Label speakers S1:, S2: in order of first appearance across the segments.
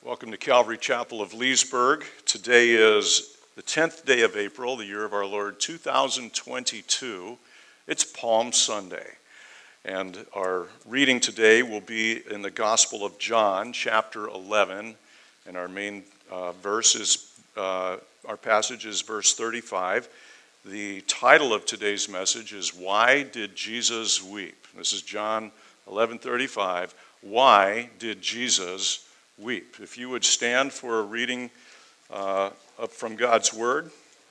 S1: Welcome to Calvary Chapel of Leesburg. Today is the 10th day of April, the year of our Lord 2022. It's Palm Sunday. And our reading today will be in the Gospel of John, chapter 11. And our main our passage is verse 35. The title of today's message is, Why Did Jesus Weep? This is John 11:35. Why did Jesus weep? If you would stand for a reading from God's Word,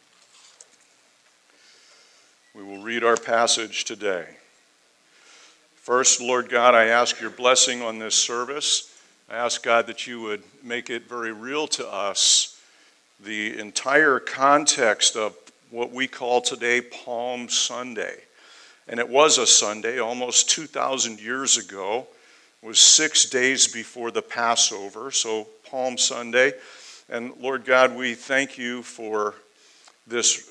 S1: we will read our passage today. First, Lord God, I ask your blessing on this service. I ask, God, that you would make it very real to us, the entire context of what we call today Palm Sunday. And it was a Sunday almost 2,000 years ago. It was 6 days before the Passover, so Palm Sunday. And Lord God, we thank you for this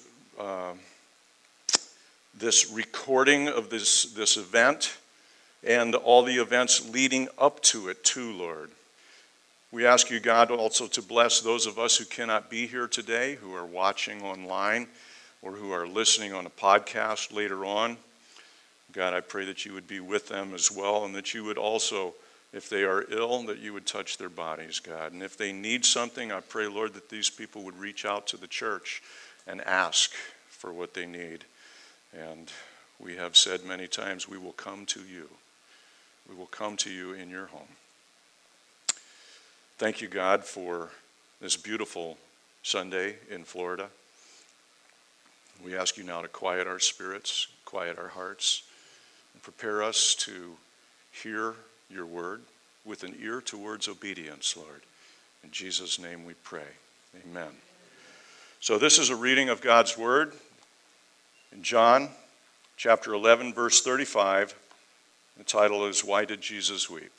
S1: recording of this event and all the events leading up to it too, Lord. We ask you, God, also to bless those of us who cannot be here today, who are watching online or who are listening on a podcast later on. God, I pray that you would be with them as well, and that you would also, if they are ill, that you would touch their bodies, God. And if they need something, I pray, Lord, that these people would reach out to the church and ask for what they need. And we have said many times, we will come to you. We will come to you in your home. Thank you, God, for this beautiful Sunday in Florida. We ask you now to quiet our spirits, quiet our hearts, and prepare us to hear your word with an ear towards obedience, Lord. In Jesus' name we pray. Amen. So this is a reading of God's word in John chapter 11, verse 35. The title is, Why Did Jesus Weep?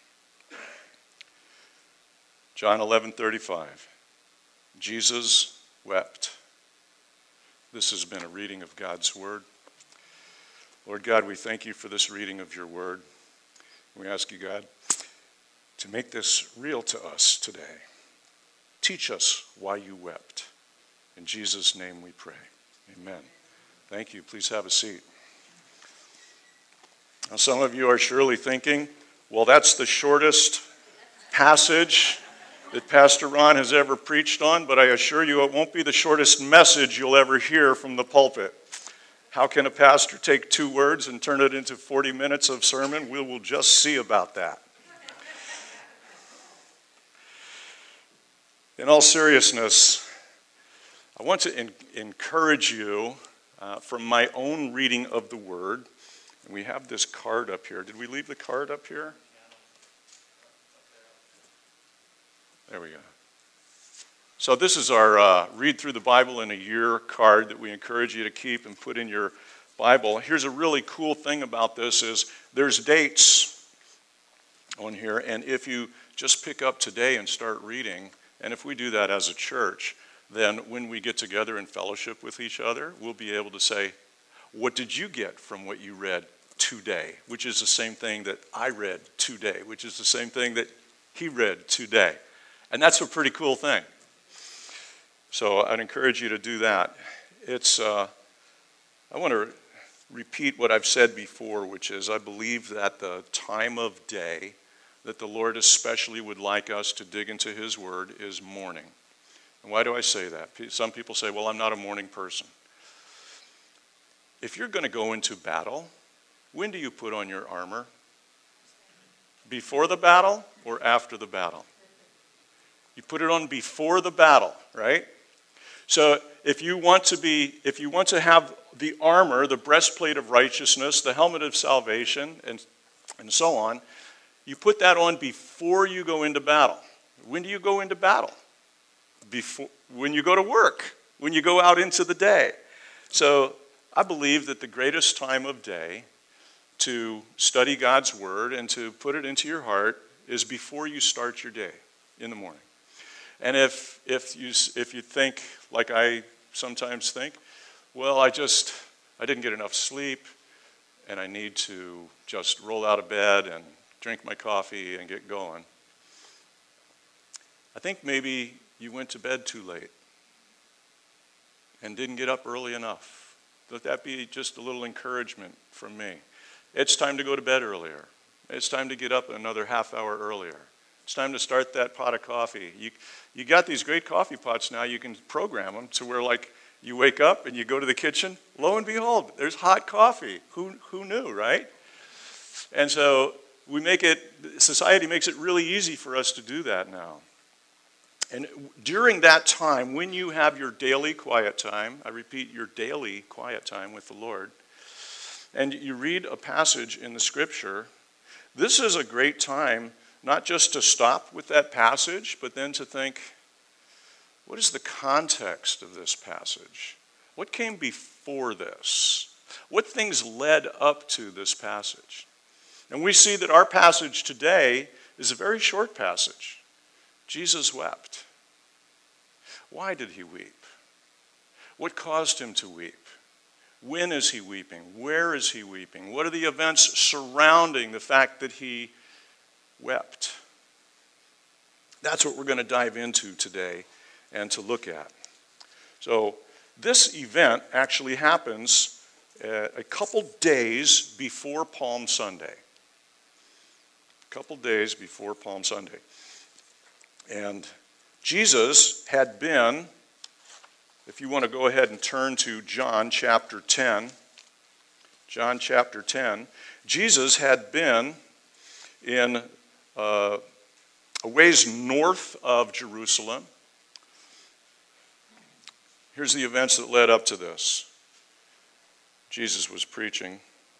S1: John 11:35. Jesus wept. This has been a reading of God's word. Lord God, we thank you for this reading of your word. We ask you, God, to make this real to us today. Teach us why you wept. In Jesus' name we pray. Amen. Thank you. Please have a seat. Now, some of you are surely thinking, well, that's the shortest passage that Pastor Ron has ever preached on, but I assure you it won't be the shortest message you'll ever hear from the pulpit. How can a pastor take 2 words and turn it into 40 minutes of sermon? We will just see about that. In all seriousness, I want to encourage you from my own reading of the Word. And we have this card up here. Did we leave the card up here? There we go. So this is our Read Through the Bible in a Year card that we encourage you to keep and put in your Bible. Here's a really cool thing about this is there's dates on here, and if you just pick up today and start reading, and if we do that as a church, then when we get together in fellowship with each other, we'll be able to say, what did you get from what you read today? Which is the same thing that I read today, which is the same thing that he read today. And that's a pretty cool thing. So I'd encourage you to do that. I want to repeat what I've said before, which is I believe that the time of day that the Lord especially would like us to dig into his word is morning. And why do I say that? Some people say, well, I'm not a morning person. If you're going to go into battle, when do you put on your armor? Before the battle or after the battle? You put it on before the battle, right? So if you want to have the armor, the breastplate of righteousness, the helmet of salvation, and so on, you put that on before you go into battle. When do you go into battle? When you go to work, when you go out into the day. So I believe that the greatest time of day to study God's word and to put it into your heart is before you start your day in the morning. And if you think, like I sometimes think, well, I didn't get enough sleep, and I need to just roll out of bed and drink my coffee and get going. I think maybe you went to bed too late and didn't get up early enough. Let that be just a little encouragement from me. It's time to go to bed earlier. It's time to get up another half hour earlier. It's time to start that pot of coffee. You got these great coffee pots now. You can program them to where, like, you wake up and you go to the kitchen. Lo and behold, there's hot coffee. Who knew, right? And so society makes it really easy for us to do that now. And during that time, when you have your daily quiet time, I repeat, your daily quiet time with the Lord, and you read a passage in the Scripture, this is a great time not just to stop with that passage, but then to think, what is the context of this passage? What came before this? What things led up to this passage? And we see that our passage today is a very short passage. Jesus wept. Why did he weep? What caused him to weep? When is he weeping? Where is he weeping? What are the events surrounding the fact that he wept? That's what we're going to dive into today and to look at. So this event actually happens a couple days before Palm Sunday. A couple days before Palm Sunday. And Jesus had been, if you want to go ahead and turn to John chapter 10. John chapter 10. Jesus had been in a ways north of Jerusalem. Here's the events that led up to this. Jesus was preaching.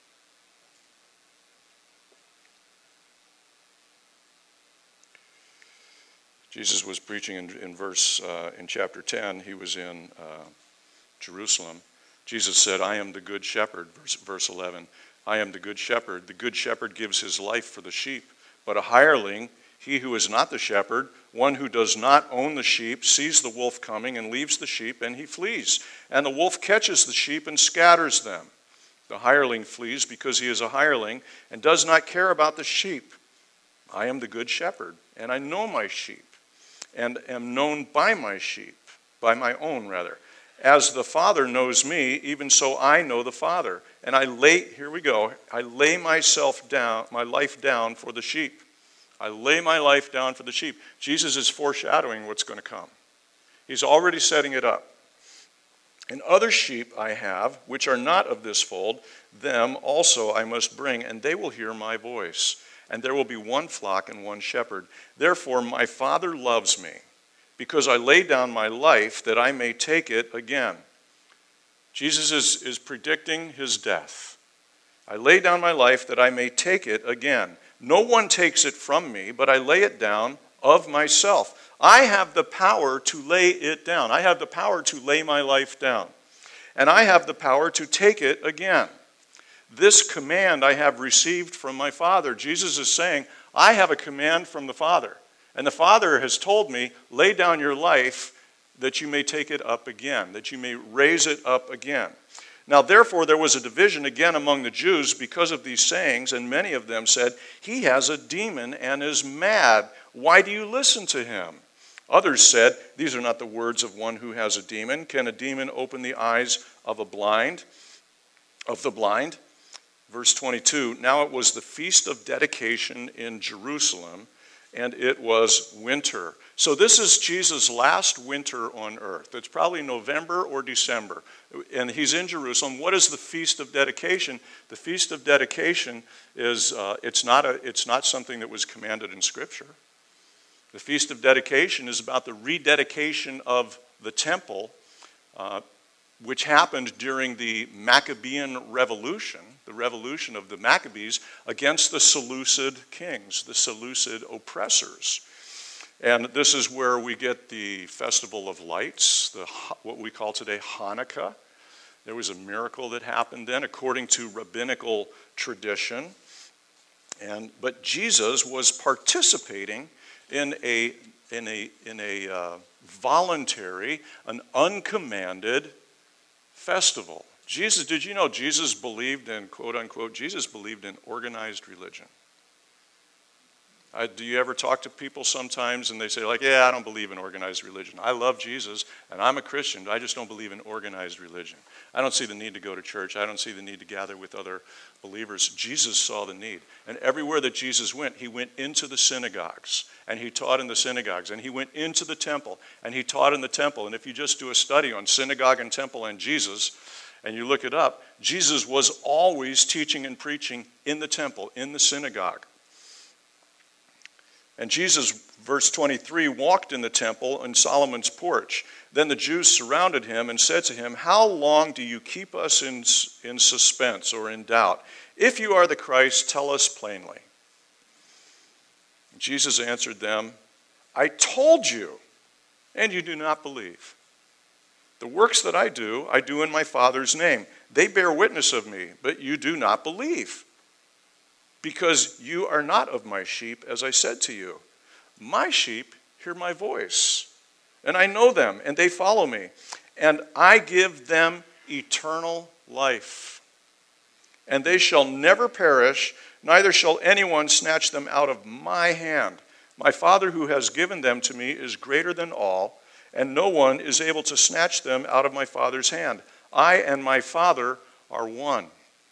S1: Jesus was preaching in chapter 10. He was in Jerusalem. Jesus said, I am the good shepherd, verse 11. I am the good shepherd. The good shepherd gives his life for the sheep. But a hireling, he who is not the shepherd, one who does not own the sheep, sees the wolf coming and leaves the sheep, and he flees. And the wolf catches the sheep and scatters them. The hireling flees because he is a hireling and does not care about the sheep. I am the good shepherd, and I know my sheep, and am known by my sheep, by my own rather. As the Father knows me, even so I know the Father. And I lay myself down, my life down for the sheep. I lay my life down for the sheep. Jesus is foreshadowing what's going to come. He's already setting it up. And other sheep I have, which are not of this fold, them also I must bring, and they will hear my voice. And there will be one flock and one shepherd. Therefore my Father loves me, because I lay down my life that I may take it again. Jesus is predicting his death. I lay down my life that I may take it again. No one takes it from me, but I lay it down of myself. I have the power to lay it down. I have the power to lay my life down. And I have the power to take it again. This command I have received from my Father. Jesus is saying, I have a command from the Father. And the Father has told me, lay down your life that you may take it up again, that you may raise it up again. Now, therefore, there was a division again among the Jews because of these sayings, and many of them said, he has a demon and is mad. Why do you listen to him? Others said, these are not the words of one who has a demon. Can a demon open the eyes of the blind? Verse 22, now it was the feast of dedication in Jerusalem, and it was winter. So this is Jesus' last winter on earth. It's probably November or December, and he's in Jerusalem. What is the feast of dedication? The feast of dedication is it's not something that was commanded in Scripture. The feast of dedication is about the rededication of the temple, which happened during the Maccabean Revolution, the revolution of the Maccabees against the Seleucid kings, the Seleucid oppressors. And this is where we get the Festival of Lights, what we call today Hanukkah. There was a miracle that happened then according to rabbinical tradition. But Jesus was participating in a voluntary, an uncommanded festival. Did you know Jesus believed in, quote unquote, Jesus believed in organized religion? Do you ever talk to people sometimes and they say, like, yeah, I don't believe in organized religion. I love Jesus and I'm a Christian, but I just don't believe in organized religion. I don't see the need to go to church. I don't see the need to gather with other believers. Jesus saw the need. And everywhere that Jesus went, he went into the synagogues and he taught in the synagogues. And he went into the temple and he taught in the temple. And if you just do a study on synagogue and temple and Jesus, and you look it up, Jesus was always teaching and preaching in the temple, in the synagogue. And Jesus, verse 23, walked in the temple in Solomon's porch. Then the Jews surrounded him and said to him, "How long do you keep us in suspense or in doubt? If you are the Christ, tell us plainly." Jesus answered them, "I told you, and you do not believe. The works that I do in my Father's name. They bear witness of me, but you do not believe. Because you are not of my sheep, as I said to you. My sheep hear my voice, and I know them, and they follow me. And I give them eternal life. And they shall never perish, neither shall anyone snatch them out of my hand. My Father who has given them to me is greater than all, and no one is able to snatch them out of my Father's hand. I and my Father are one."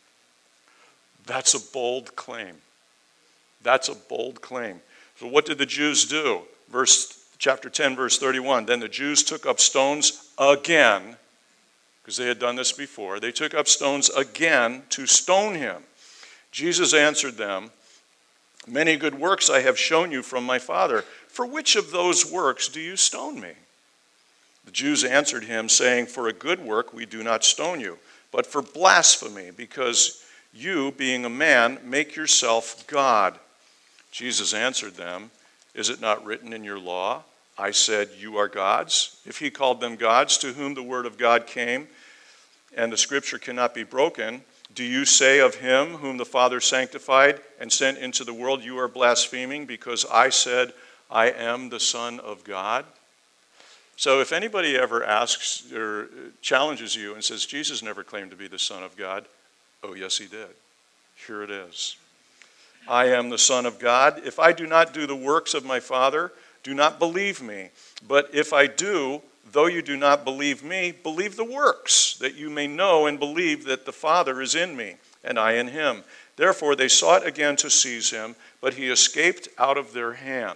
S1: That's a bold claim. That's a bold claim. So what did the Jews do? Chapter 10, verse 31. Then the Jews took up stones again, because they had done this before. They took up stones again to stone him. Jesus answered them, "Many good works I have shown you from my Father. For which of those works do you stone me?" The Jews answered him, saying, "For a good work we do not stone you, but for blasphemy, because you, being a man, make yourself God." Jesus answered them, "Is it not written in your law, I said, you are gods? If he called them gods, to whom the word of God came, and the scripture cannot be broken, do you say of him whom the Father sanctified and sent into the world, you are blaspheming, because I said, I am the Son of God?" So if anybody ever asks or challenges you and says, Jesus never claimed to be the Son of God, oh, yes, he did. Here it is. I am the Son of God. If I do not do the works of my Father, do not believe me. But if I do, though you do not believe me, believe the works, that you may know and believe that the Father is in me, and I in him. Therefore they sought again to seize him, but he escaped out of their hand.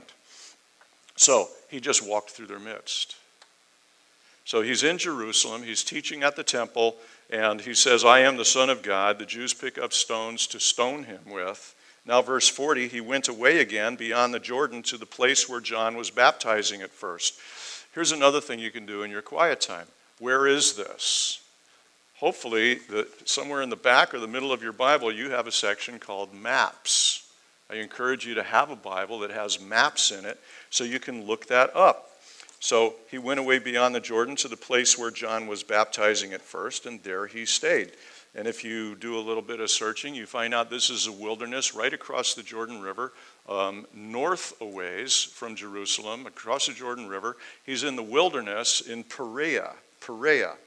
S1: So he just walked through their midst. So he's in Jerusalem, he's teaching at the temple, and he says, I am the Son of God. The Jews pick up stones to stone him with. Now verse 40, he went away again beyond the Jordan to the place where John was baptizing at first. Here's another thing you can do in your quiet time. Where is this? Hopefully, somewhere in the back or the middle of your Bible, you have a section called Maps. I encourage you to have a Bible that has maps in it so you can look that up. So he went away beyond the Jordan to the place where John was baptizing at first, and there he stayed. And if you do a little bit of searching, you find out this is a wilderness right across the Jordan River, north a ways from Jerusalem, across the Jordan River. He's in the wilderness in Perea, Perea.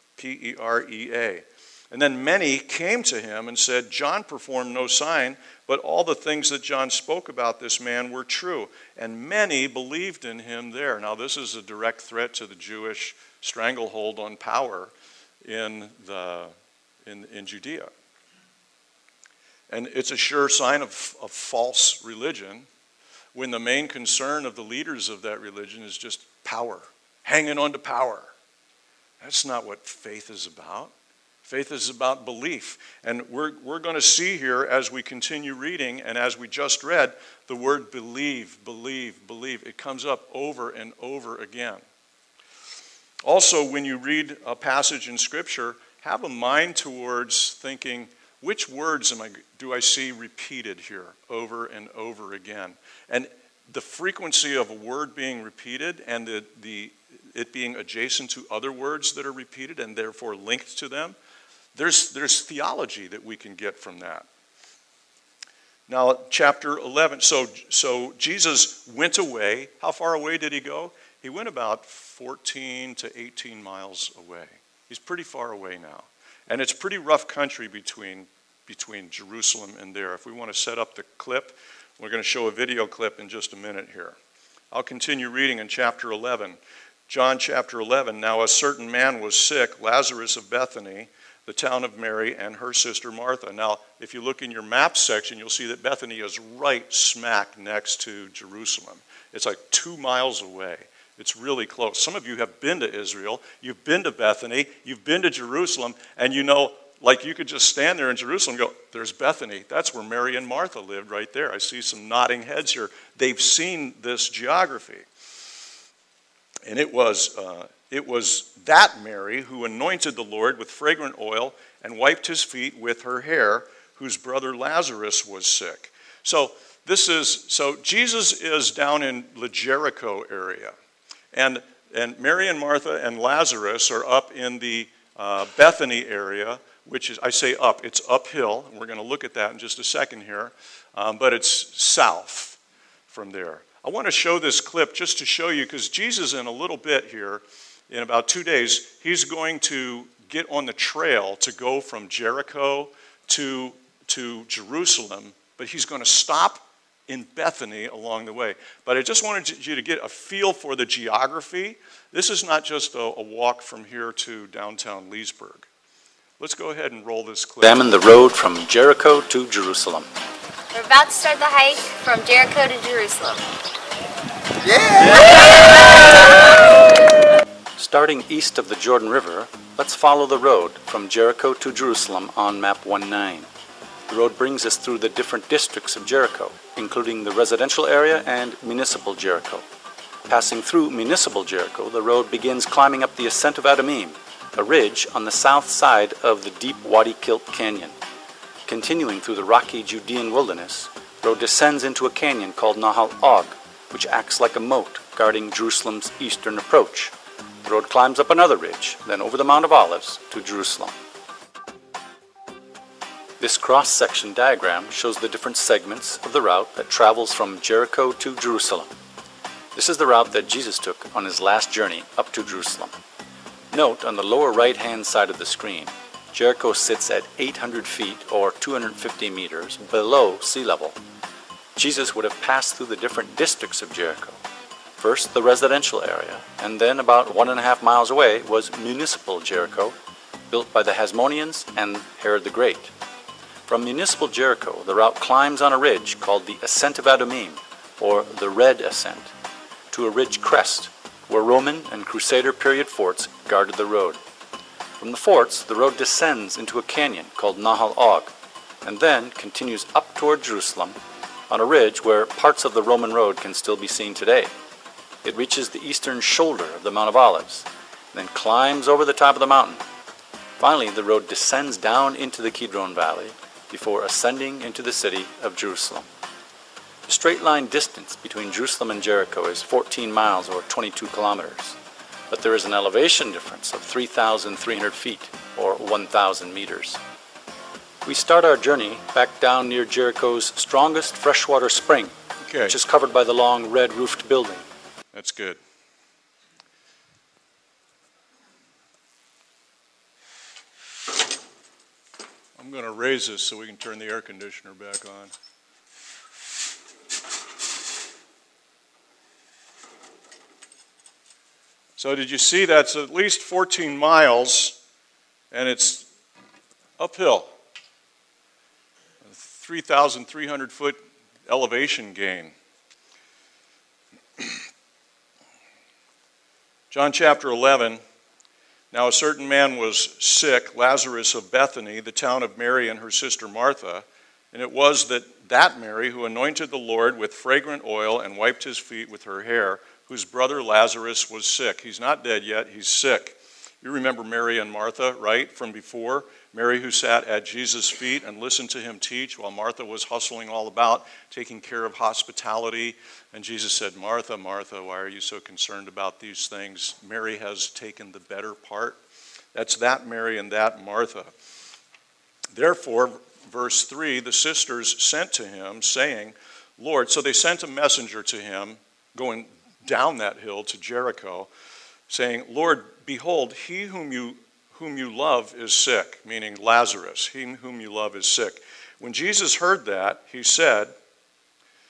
S1: And then many came to him and said, John performed no sign, but all the things that John spoke about this man were true. And many believed in him there. Now this is a direct threat to the Jewish stranglehold on power in Judea. And it's a sure sign of false religion when the main concern of the leaders of that religion is just power, hanging on to power. That's not what faith is about. Faith is about belief. And we're going to see here as we continue reading and as we just read, the word believe, believe, believe. It comes up over and over again. Also, when you read a passage in Scripture, have a mind towards thinking, which words do I see repeated here over and over again? And the frequency of a word being repeated and it being adjacent to other words that are repeated and therefore linked to them, there's theology that we can get from that. Now, chapter 11. So Jesus went away. How far away did he go? He went about 14 to 18 miles away. He's pretty far away now. And it's pretty rough country between Jerusalem and there. If we want to set up the clip, We're going to show a video clip in just a minute here. I'll continue reading in chapter 11. John chapter 11, now a certain man was sick, Lazarus of Bethany, the town of Mary, and her sister Martha. Now, if you look in your map section, you'll see that Bethany is right smack next to Jerusalem. It's like 2 miles away. It's really close. Some of you have been to Israel, you've been to Bethany, you've been to Jerusalem, and you know, like you could just stand there in Jerusalem and go, there's Bethany. That's where Mary and Martha lived right there. I see some nodding heads here. They've seen this geography. And it was that Mary who anointed the Lord with fragrant oil and wiped his feet with her hair, whose brother Lazarus was sick. So Jesus is down in the Jericho area. And Mary and Martha and Lazarus are up in the Bethany area, which is, I say up, it's uphill. And we're going to look at that in just a second here. But it's south from there. I want to show this clip just to show you, because Jesus in a little bit here, in about 2 days, he's going to get on the trail to go from Jericho to Jerusalem, but he's going to stop in Bethany along the way. But I just wanted you to get a feel for the geography. This is not just a walk from here to downtown Leesburg. Let's go ahead and roll this clip.
S2: Examine the road from Jericho to Jerusalem.
S3: We're about to start the hike from Jericho to Jerusalem.
S2: Starting east of the Jordan River, let's follow the road from Jericho to Jerusalem on map 19. The road brings us through the different districts of Jericho, including the residential area and municipal Jericho. Passing through municipal Jericho, the road begins climbing up the ascent of Adumim, a ridge on the south side of the deep Wadi Kilt Canyon. Continuing through the rocky Judean wilderness, the road descends into a canyon called Nahal Og, which acts like a moat guarding Jerusalem's eastern approach. The road climbs up another ridge, then over the Mount of Olives to Jerusalem. This cross-section diagram shows the different segments of the route that travels from Jericho to Jerusalem. This is the route that Jesus took on his last journey up to Jerusalem. Note on the lower right-hand side of the screen, Jericho sits at 800 feet or 250 meters below sea level. Jesus would have passed through the different districts of Jericho. First, the residential area, and then about 1.5 miles away was municipal Jericho, built by the Hasmoneans and Herod the Great. From municipal Jericho, the route climbs on a ridge called the Ascent of Adumim, or the Red Ascent, to a ridge crest, where Roman and Crusader period forts guarded the road. From the forts, the road descends into a canyon called Nahal Og, and then continues up toward Jerusalem on a ridge where parts of the Roman road can still be seen today. It reaches the eastern shoulder of the Mount of Olives, and then climbs over the top of the mountain. Finally, the road descends down into the Kidron Valley before ascending into the city of Jerusalem. The straight line distance between Jerusalem and Jericho is 14 miles or 22 kilometers, but there is an elevation difference of 3,300 feet or 1,000 meters. We start our journey back down near Jericho's strongest freshwater spring, which is covered by the long red-roofed building.
S1: That's good. I'm going to raise this so we can turn the air conditioner back on. So did you see that's at least 14 miles, and it's uphill. 3,300 foot elevation gain. John chapter 11, now a certain man was sick, Lazarus of Bethany, the town of Mary and her sister Martha, and it was that Mary who anointed the Lord with fragrant oil and wiped his feet with her hair, whose brother Lazarus was sick. He's not dead yet, he's sick. You remember Mary and Martha, right, from before? Mary who sat at Jesus' feet and listened to him teach while Martha was hustling all about, taking care of hospitality. And Jesus said, Martha, Martha, why are you so concerned about these things? Mary has taken the better part. That's that Mary and that Martha. Therefore, verse 3, the sisters sent to him, saying, Lord, so they sent a messenger to him, going down that hill to Jericho, saying, Lord, behold, he whom you love is sick, meaning Lazarus. He whom you love is sick. When Jesus heard that, he said,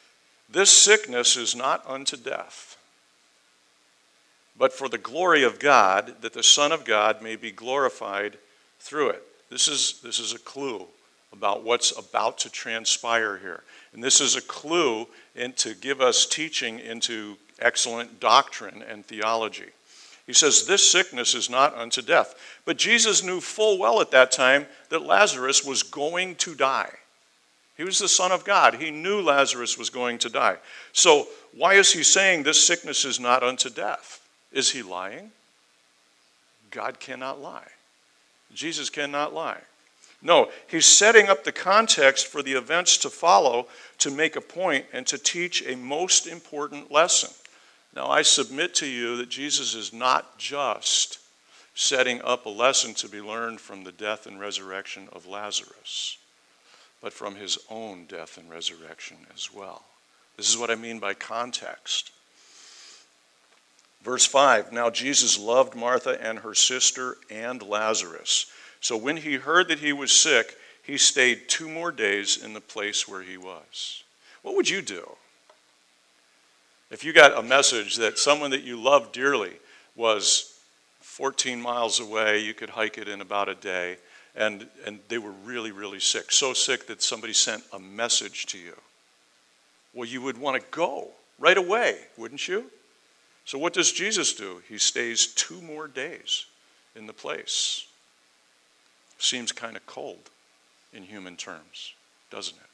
S1: This sickness is not unto death, but for the glory of God, that the Son of God may be glorified through it. This is a clue about what's about to transpire here. And this is a clue to give us teaching into excellent doctrine and theology. He says, this sickness is not unto death. But Jesus knew full well at that time that Lazarus was going to die. He was the Son of God. He knew Lazarus was going to die. So why is he saying this sickness is not unto death? Is he lying? God cannot lie. Jesus cannot lie. No, he's setting up the context for the events to follow to make a point and to teach a most important lesson. Now, I submit to you that Jesus is not just setting up a lesson to be learned from the death and resurrection of Lazarus, but from his own death and resurrection as well. This is what I mean by context. Verse 5, now Jesus loved Martha and her sister and Lazarus. So when he heard that he was sick, he stayed 2 more days in the place where he was. What would you do if you got a message that someone that you loved dearly was 14 miles away, you could hike it in about a day, and they were really, really sick, so sick that somebody sent a message to you? Well, you would want to go right away, wouldn't you? So what does Jesus do? He stays 2 more days in the place. Seems kind of cold in human terms, doesn't it?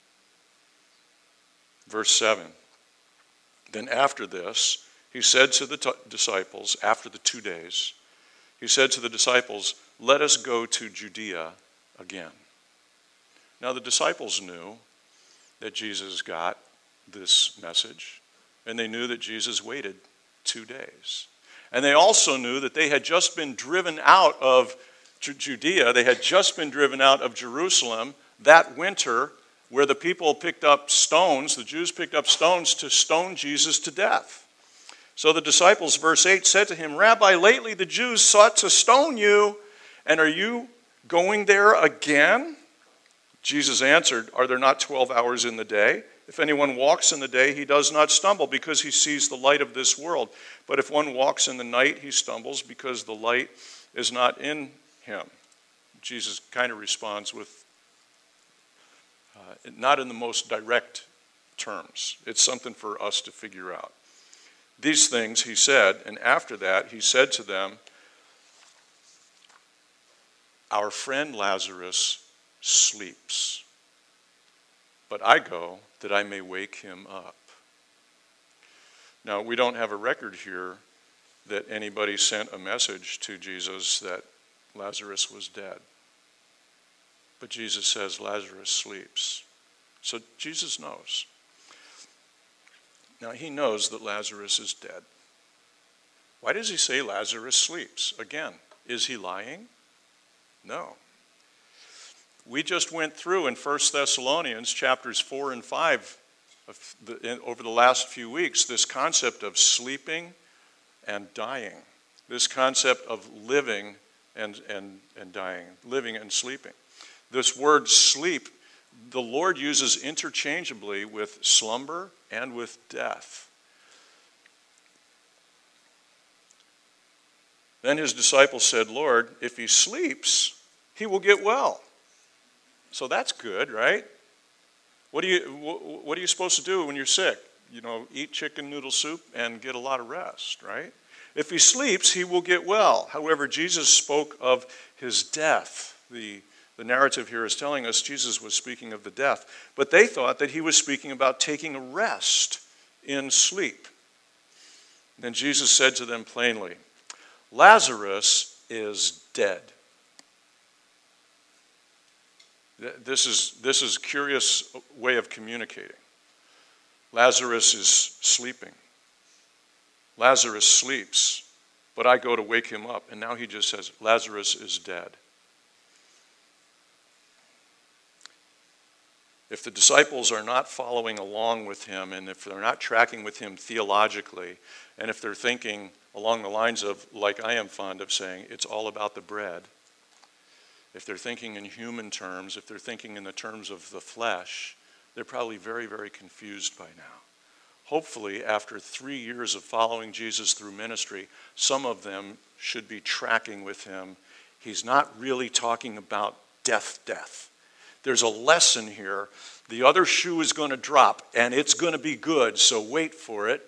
S1: Verse 7. Then after this, he said to the disciples, after the 2 days, he said to the disciples, let us go to Judea again. Now the disciples knew that Jesus got this message, and they knew that Jesus waited 2 days. And they also knew that they had just been driven out of Judea, they had just been driven out of Jerusalem that winter, where the people picked up stones, the Jews picked up stones to stone Jesus to death. So the disciples, verse 8, said to him, Rabbi, lately the Jews sought to stone you, and are you going there again? Jesus answered, are there not 12 hours in the day? If anyone walks in the day, he does not stumble, because he sees the light of this world. But if one walks in the night, he stumbles, because the light is not in him. Jesus kind of responds with, not in the most direct terms. It's something for us to figure out. These things he said, and after that he said to them, our friend Lazarus sleeps, but I go that I may wake him up. Now, we don't have a record here that anybody sent a message to Jesus that Lazarus was dead. But Jesus says Lazarus sleeps. So Jesus knows. Now he knows that Lazarus is dead. Why does he say Lazarus sleeps? Again, is he lying? No. We just went through in 1 Thessalonians chapters 4 and 5 over the last few weeks this concept of sleeping and dying. This concept of living and dying, living and sleeping. This word sleep, the Lord uses interchangeably with slumber and with death. Then his disciples said, Lord, if he sleeps, he will get well. So that's good, right? What are you supposed to do when you're sick? You know, eat chicken noodle soup and get a lot of rest, right? If he sleeps, he will get well. However, Jesus spoke of his death. The narrative here is telling us Jesus was speaking of the death, but they thought that he was speaking about taking a rest in sleep. Then Jesus said to them plainly, Lazarus is dead. This is a curious way of communicating. Lazarus is sleeping. Lazarus sleeps, but I go to wake him up. And now he just says, Lazarus is dead. If the disciples are not following along with him, and if they're not tracking with him theologically, and if they're thinking along the lines of, like I am fond of saying, it's all about the bread, if they're thinking in human terms, if they're thinking in the terms of the flesh, They're probably very, very confused by now. Hopefully, after 3 years of following Jesus through ministry, some of them should be tracking with him. He's not really talking about death. There's a lesson here. The other shoe is going to drop, and it's going to be good, so wait for it.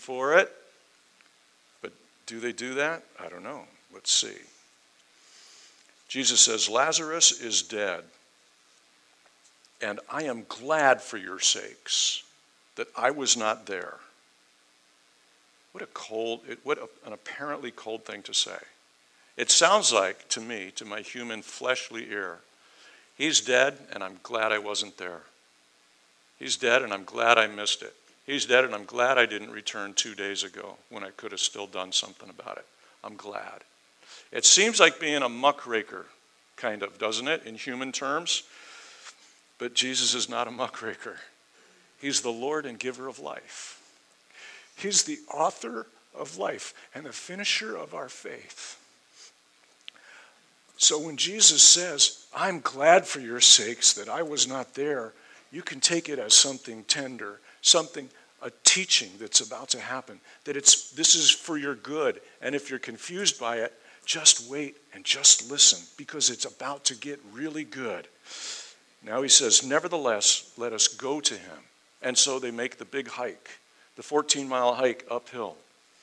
S1: But do they do that? I don't know. Let's see. Jesus says, Lazarus is dead, and I am glad for your sakes that I was not there. What an apparently cold thing to say. It sounds like, to me, to my human fleshly ear, he's dead, and I'm glad I wasn't there. He's dead, and I'm glad I missed it. He's dead, and I'm glad I didn't return 2 days ago when I could have still done something about it. I'm glad. It seems like being a muckraker, kind of, doesn't it, in human terms? But Jesus is not a muckraker. He's the Lord and giver of life. He's the author of life and the finisher of our faith. So when Jesus says, I'm glad for your sakes that I was not there, you can take it as something tender, a teaching that's about to happen, that this is for your good. And if you're confused by it, just wait and just listen, because it's about to get really good. Now he says, nevertheless, let us go to him. And so they make the big hike, the 14-mile hike uphill.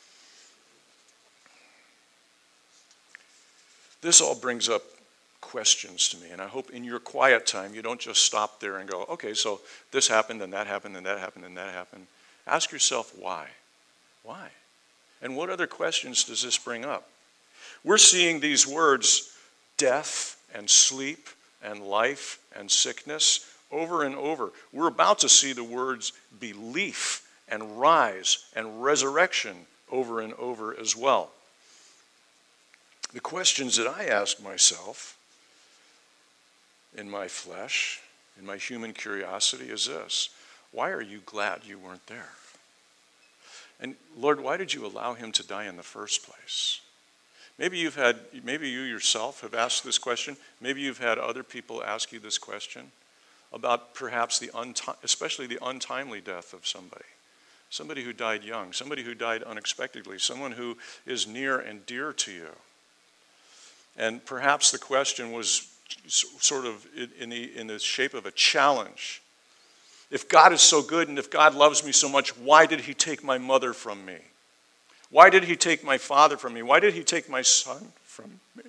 S1: This all brings up questions to me, and I hope in your quiet time you don't just stop there and go, okay, so this happened, and that happened, and that happened, and that happened. Ask yourself why. Why? And what other questions does this bring up? We're seeing these words, death and sleep and life and sickness, over and over. We're about to see the words belief and rise and resurrection over and over as well. The questions that I ask myself in my flesh, in my human curiosity, is this: why are you glad you weren't there? And Lord, why did you allow him to die in the first place? Maybe you yourself have asked this question. Maybe you've had other people ask you this question about perhaps especially the untimely death of somebody who died young, somebody who died unexpectedly, someone who is near and dear to you. And perhaps the question was sort of in the shape of a challenge. If God is so good and if God loves me so much, why did he take my mother from me? Why did he take my father from me? Why did he take my son from me?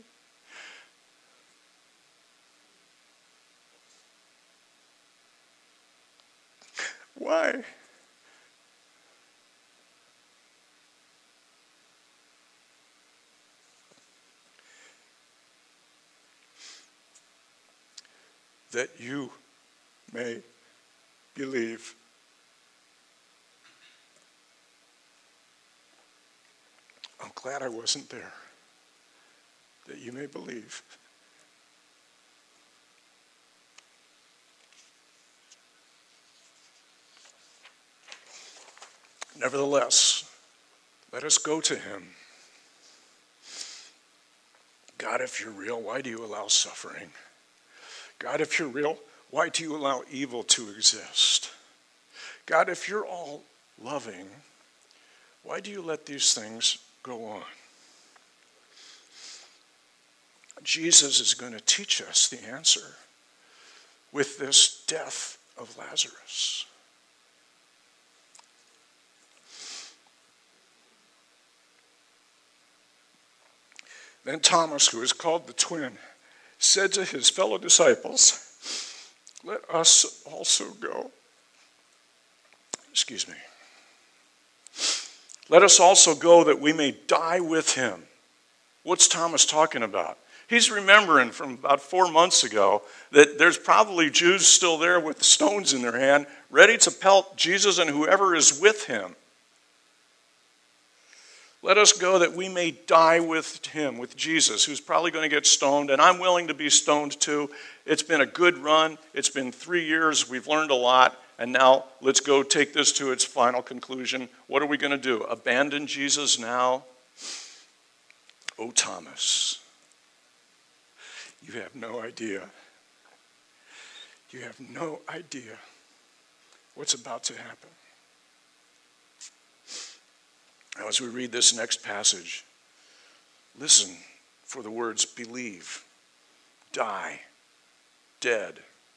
S1: Why? That you may believe. I'm glad I wasn't there. That you may believe. Nevertheless, let us go to him. God, if you're real, why do you allow suffering? God, if you're real, why do you allow evil to exist? God, if you're all loving, why do you let these things go on? Jesus is going to teach us the answer with this death of Lazarus. Then Thomas, who is called the twin, said to his fellow disciples, let us also go. Let us also go that we may die with him. What's Thomas talking about? He's remembering from about 4 months ago that there's probably Jews still there with stones in their hand, ready to pelt Jesus and whoever is with him. Let us go that we may die with him, with Jesus, who's probably going to get stoned, and I'm willing to be stoned too. It's been a good run. It's been 3 years. We've learned a lot, and now let's go take this to its final conclusion. What are we going to do? Abandon Jesus now? Oh, Thomas, you have no idea. You have no idea what's about to happen. Now, as we read this next passage, listen for the words believe, die, dead,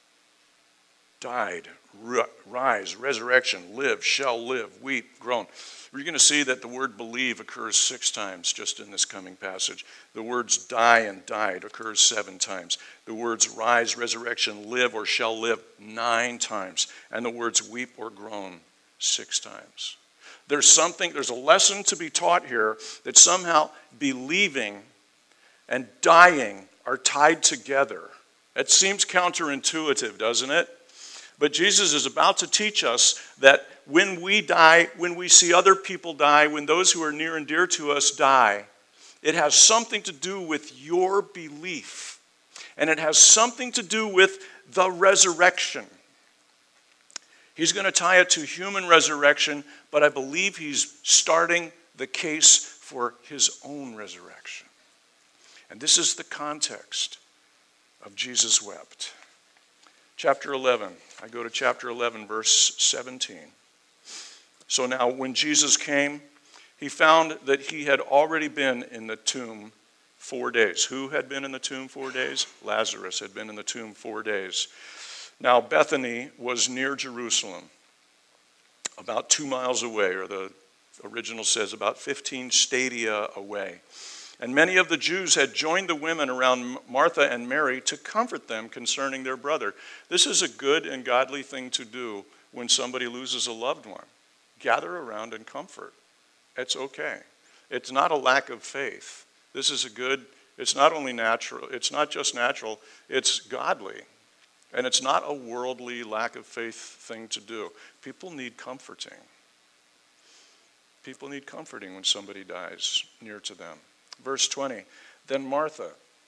S1: died, rise, resurrection, live, shall live, weep, groan. You're going to see that the word believe occurs 6 times just in this coming passage. The words die and died occurs 7 times. The words rise, resurrection, live, or shall live 9 times. And the words weep or groan 6 times. There's a lesson to be taught here that somehow believing and dying are tied together. It seems counterintuitive, doesn't it? But Jesus is about to teach us that when we die, when we see other people die, when those who are near and dear to us die, it has something to do with your belief. And it has something to do with the resurrection. He's going to tie it to human resurrection, but I believe he's starting the case for his own resurrection. And this is the context of Jesus wept. Chapter 11. I go to chapter 11, verse 17. So now when Jesus came, he found that he had already been in the tomb 4 days. Who had been in the tomb 4 days? Lazarus had been in the tomb 4 days. Now Bethany was near Jerusalem, about 2 miles away, or the original says about 15 stadia away. And many of the Jews had joined the women around Martha and Mary to comfort them concerning their brother. This is a good and godly thing to do when somebody loses a loved one. Gather around and comfort. It's okay. It's not a lack of faith. This is it's not only natural, it's not just natural, it's godly. And it's not a worldly lack of faith thing to do. People need comforting. People need comforting when somebody dies near to them. Verse 20, then Martha,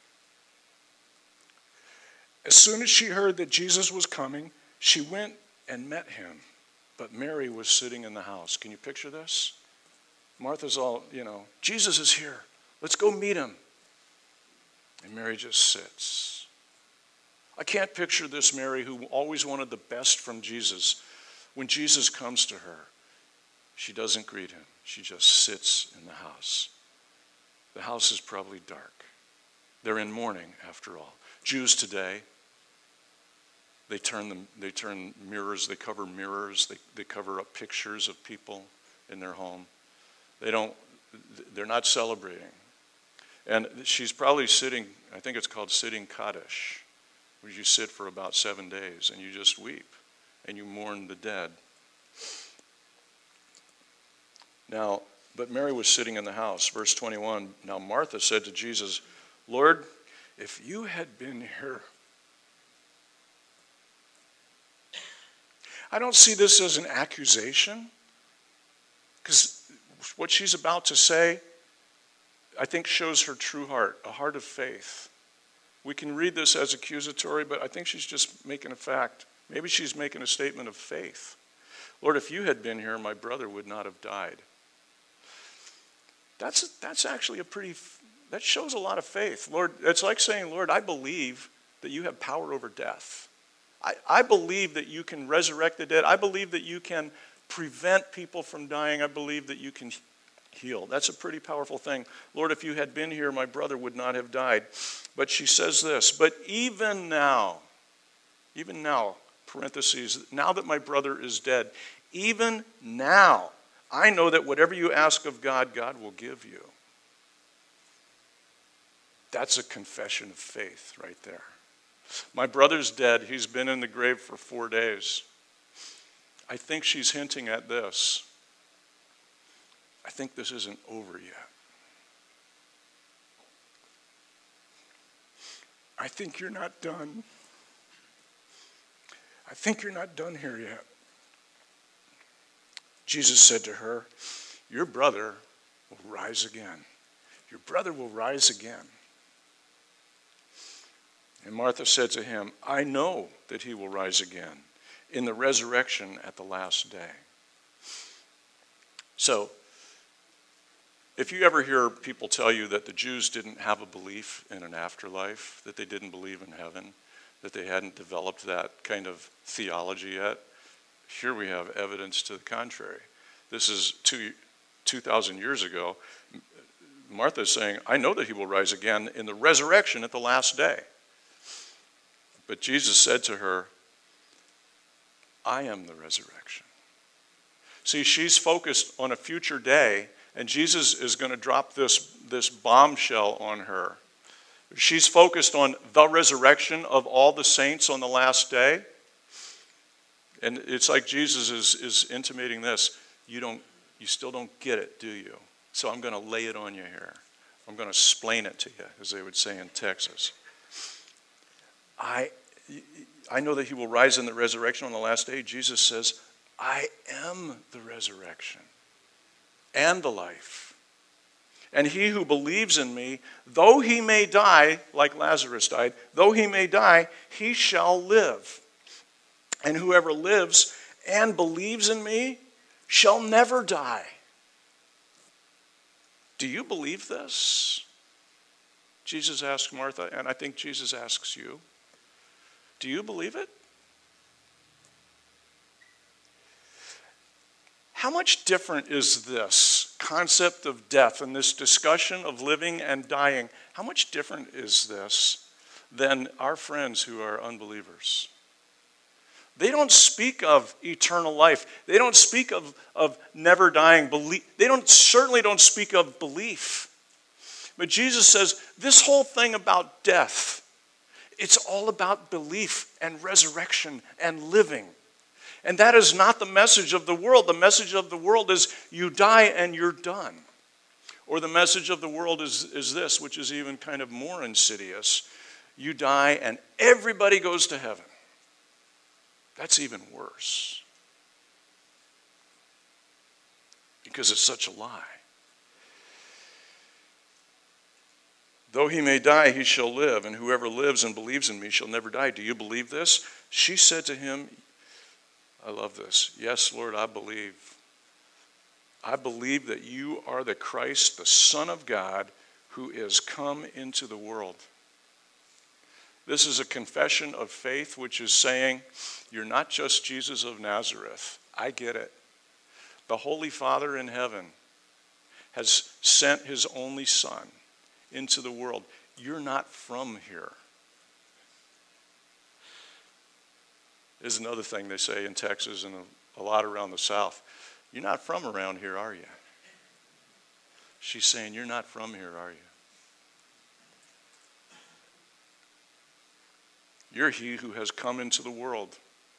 S1: as soon as she heard that Jesus was coming, she went and met him. But Mary was sitting in the house. Can you picture this? Martha's all, Jesus is here. Let's go meet him. And Mary just sits. I can't picture this Mary who always wanted the best from Jesus. When Jesus comes to her, she doesn't greet him. She just sits in the house. The house is probably dark. They're in mourning, after all. Jews today, they turn mirrors, they cover mirrors, they cover up pictures of people in their home. They're not celebrating. And she's probably sitting, I think it's called sitting Kaddish, where you sit for about 7 days and you just weep and you mourn the dead. Now, but Mary was sitting in the house. Verse 21, now Martha said to Jesus, Lord, if you had been here. I don't see this as an accusation, because what she's about to say, I think, shows her true heart, a heart of faith. We can read this as accusatory, but I think she's just making a fact. Maybe she's making a statement of faith. Lord, if you had been here, my brother would not have died. That's actually that shows a lot of faith. Lord, it's like saying, Lord, I believe that you have power over death. I believe that you can resurrect the dead. I believe that you can prevent people from dying. I believe that you can heal. That's a pretty powerful thing. Lord, if you had been here, my brother would not have died. But she says this, but even now, parentheses, now that my brother is dead, even now, I know that whatever you ask of God, God will give you. That's a confession of faith right there. My brother's dead. He's been in the grave for 4 days. I think she's hinting at this. I think this isn't over yet. I think you're not done. I think you're not done here yet. Jesus said to her, your brother will rise again. Your brother will rise again. And Martha said to him, I know that he will rise again in the resurrection at the last day. So, if you ever hear people tell you that the Jews didn't have a belief in an afterlife, that they didn't believe in heaven, that they hadn't developed that kind of theology yet, here we have evidence to the contrary. This is 2,000 years ago. Martha is saying, I know that he will rise again in the resurrection at the last day. But Jesus said to her, I am the resurrection. See, she's focused on a future day, and Jesus is going to drop this bombshell on her. She's focused on the resurrection of all the saints on the last day. And it's like Jesus is intimating this. You still don't get it, do you? So I'm going to lay it on you here. I'm going to explain it to you, as they would say in Texas. I know that he will rise in the resurrection on the last day. Jesus says, I am the resurrection and the life. And he who believes in me, though he may die, like Lazarus died, though he may die, he shall live. And whoever lives and believes in me shall never die. Do you believe this? Jesus asked Martha, and I think Jesus asks you. Do you believe it? How much different is this concept of death and this discussion of living and dying? How much different is this than our friends who are unbelievers? They don't speak of eternal life. They don't speak of never dying belief. They certainly don't speak of belief. But Jesus says this whole thing about death, it's all about belief and resurrection and living. And that is not the message of the world. The message of the world is you die and you're done. Or the message of the world is this, which is even kind of more insidious. You die and everybody goes to heaven. That's even worse. Because it's such a lie. Though he may die, he shall live, and whoever lives and believes in me shall never die. Do you believe this? She said to him, I love this. Yes, Lord, I believe. I believe that you are the Christ, the Son of God, who is come into the world. This is a confession of faith, which is saying, you're not just Jesus of Nazareth. I get it. The Holy Father in heaven has sent his only Son into the world. You're not from here. There's another thing they say in Texas and a lot around the South. You're not from around here, are you? She's saying, you're not from here, are you? You're he who has come into the world.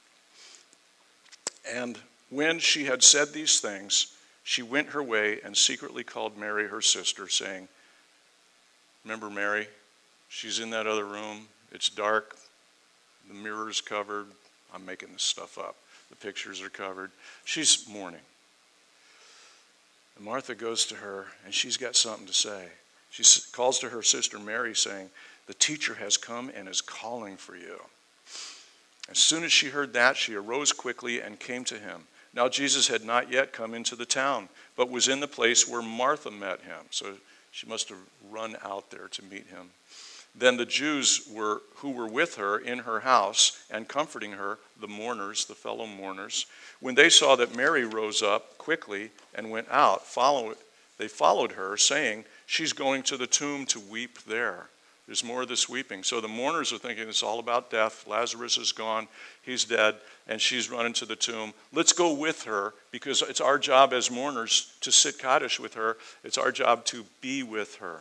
S1: And when she had said these things, she went her way and secretly called Mary, her sister, saying, remember Mary? She's in that other room. It's dark. The mirror's covered. I'm making this stuff up. The pictures are covered. She's mourning. And Martha goes to her, and she's got something to say. She calls to her sister Mary, saying, the teacher has come and is calling for you. As soon as she heard that, she arose quickly and came to him. Now Jesus had not yet come into the town, but was in the place where Martha met him. So she must have run out there to meet him. Then the Jews who were with her in her house and comforting her, the mourners, the fellow mourners, when they saw that Mary rose up quickly and went out, they followed her, saying, she's going to the tomb to weep there. There's more of this weeping. So the mourners are thinking it's all about death. Lazarus is gone. He's dead. And she's running to the tomb. Let's go with her because it's our job as mourners to sit Kaddish with her. It's our job to be with her.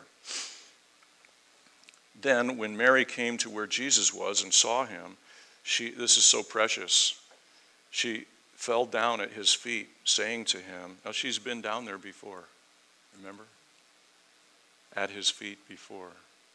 S1: Then when Mary came to where Jesus was and saw him, this is so precious, she fell down at his feet, saying to him, now she's been down there before, remember? At his feet before.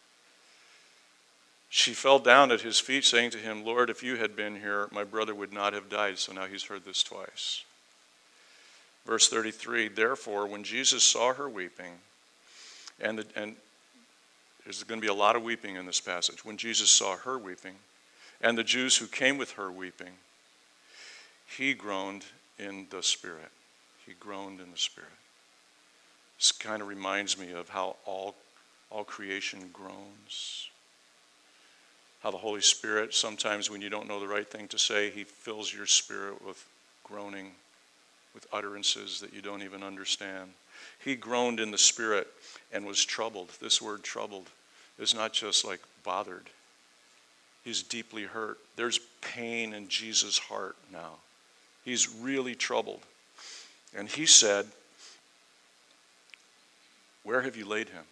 S1: She fell down at his feet, saying to him, Lord, if you had been here, my brother would not have died. So now he's heard this twice. Verse 33, therefore, when Jesus saw her weeping, and there's going to be a lot of weeping in this passage. When Jesus saw her weeping, and the Jews who came with her weeping, he groaned in the Spirit. He groaned in the Spirit. This kind of reminds me of how all creation groans. How the Holy Spirit, sometimes when you don't know the right thing to say, he fills your spirit with groaning with utterances that you don't even understand. He groaned in the spirit and was troubled. This word troubled is not just like bothered. He's deeply hurt. There's pain in Jesus' heart now. He's really troubled. And he said, "Where have you laid him?"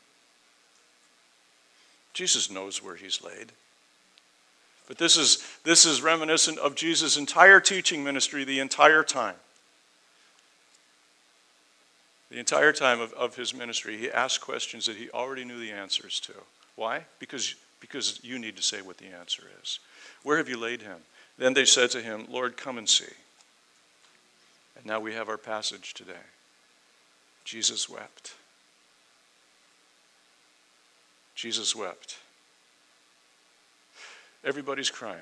S1: Jesus knows where he's laid. But this is reminiscent of Jesus' entire teaching ministry the entire time. The entire time of his ministry, he asked questions that he already knew the answers to. Why? Because you need to say what the answer is. Where have you laid him? Then they said to him, "Lord, come and see." And now we have our passage today. Jesus wept. Jesus wept. Everybody's crying.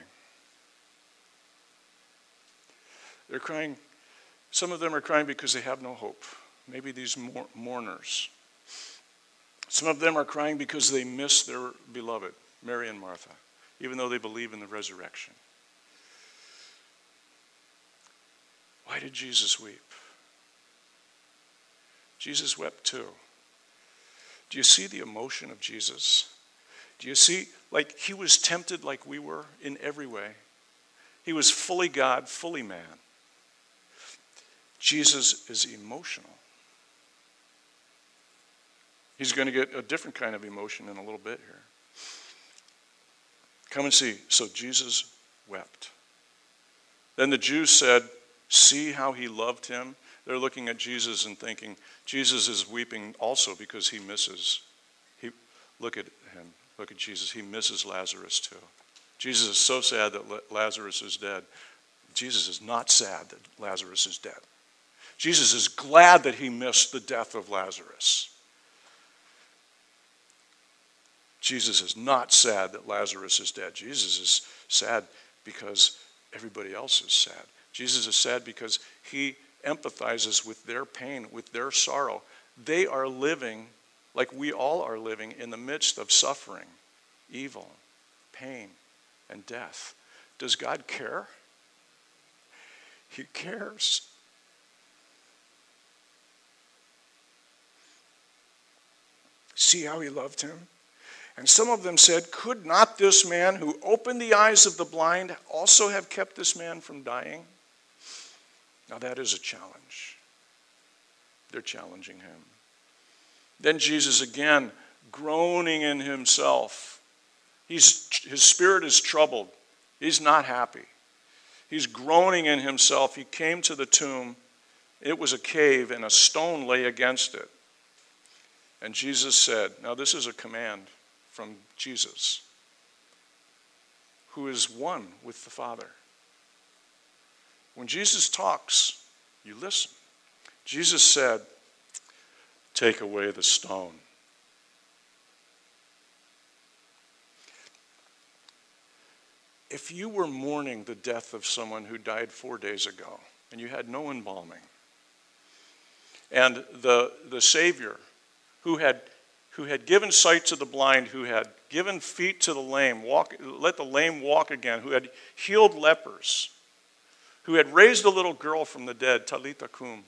S1: They're crying. Some of them are crying because they have no hope. Maybe these mourners. Some of them are crying because they miss their beloved, Mary and Martha, even though they believe in the resurrection. Why did Jesus weep? Jesus wept too. Do you see the emotion of Jesus? Do you see, like he was tempted like we were in every way? He was fully God, fully man. Jesus is emotional. He's going to get a different kind of emotion in a little bit here. Come and see. So Jesus wept. Then the Jews said, "See how he loved him." They're looking at Jesus and thinking, Jesus is weeping also because he misses. Look at him. Look at Jesus. He misses Lazarus too. Jesus is so sad that Lazarus is dead. Jesus is not sad that Lazarus is dead. Jesus is glad that he missed the death of Lazarus. Jesus is not sad that Lazarus is dead. Jesus is sad because everybody else is sad. Jesus is sad because he empathizes with their pain, with their sorrow. They are living like we all are living in the midst of suffering, evil, pain, and death. Does God care? He cares. See how he loved him? And some of them said, "Could not this man who opened the eyes of the blind also have kept this man from dying?" Now that is a challenge. They're challenging him. Then Jesus again, groaning in himself. His spirit is troubled. He's not happy. He's groaning in himself. He came to the tomb. It was a cave and a stone lay against it. And Jesus said, now this is a command from Jesus, who is one with the Father. When Jesus talks, you listen. Jesus said, "Take away the stone." If you were mourning the death of someone who died 4 days ago, and you had no embalming, and the Savior who had given sight to the blind, who had given feet to the lame, let the lame walk again, who had healed lepers, who had raised a little girl from the dead, Talitha Kum.